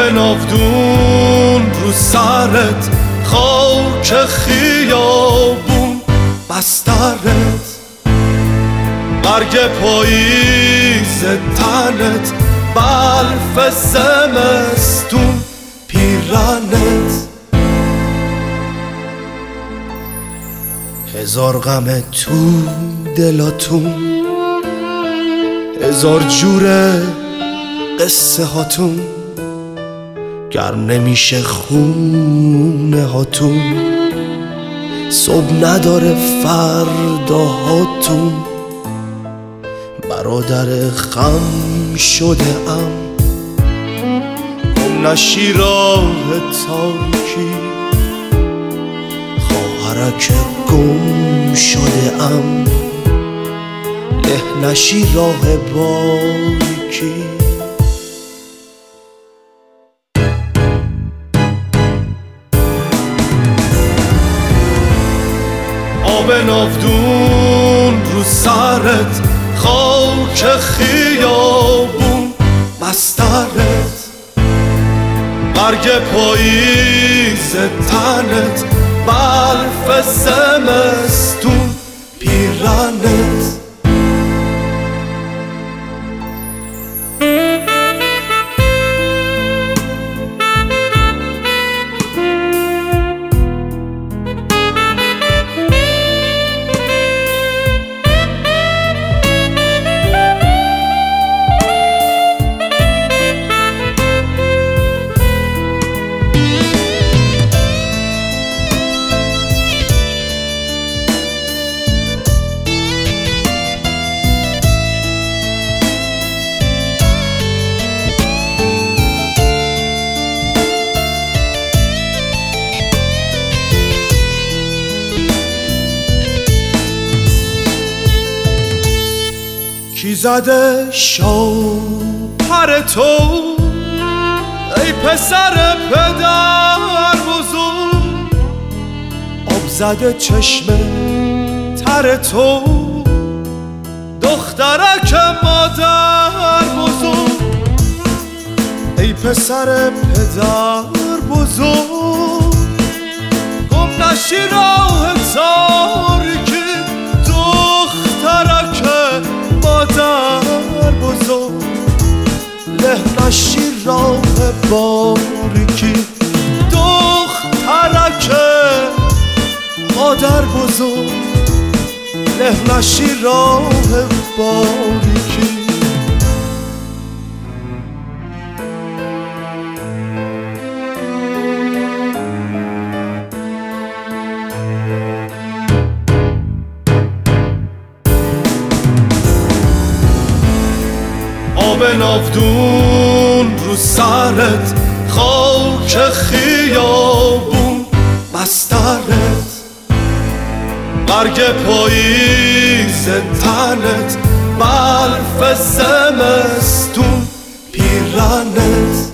ناودون رو سرت، خاک خیابون بسترت، برگ پاییز تنت، برف زمستون پیرنت. هزار غم تو دلاتون، هزار جور قصه هاتون، گر نمیشه خونه هاتون، صبح نداره فرداهاتون. برادر خم شده ام، گم نشی راه تاریکی، خواهرک گم شده ام، له نشی راه باریکی. آب ناودون رو سرت، خاک خیابون بسترت، برگ پاییز تنت، برف زمستون پیرنت. کی زده شوهر تو ای پسر پدر بزرگ؟ آب زده چشم تر تو دخترک مادر بزرگ. ای پسر پدر بزرگ، گم نشی راه تاریکی، دخترک مادر بزرگ، له نشی راه باریکی. دخترک مادر بزرگ، له نشی راه باریکی. آب ناودون رو سرت، خاک خیابون بسترت، برگ پاییز تنت، برف زمستون پیرنت.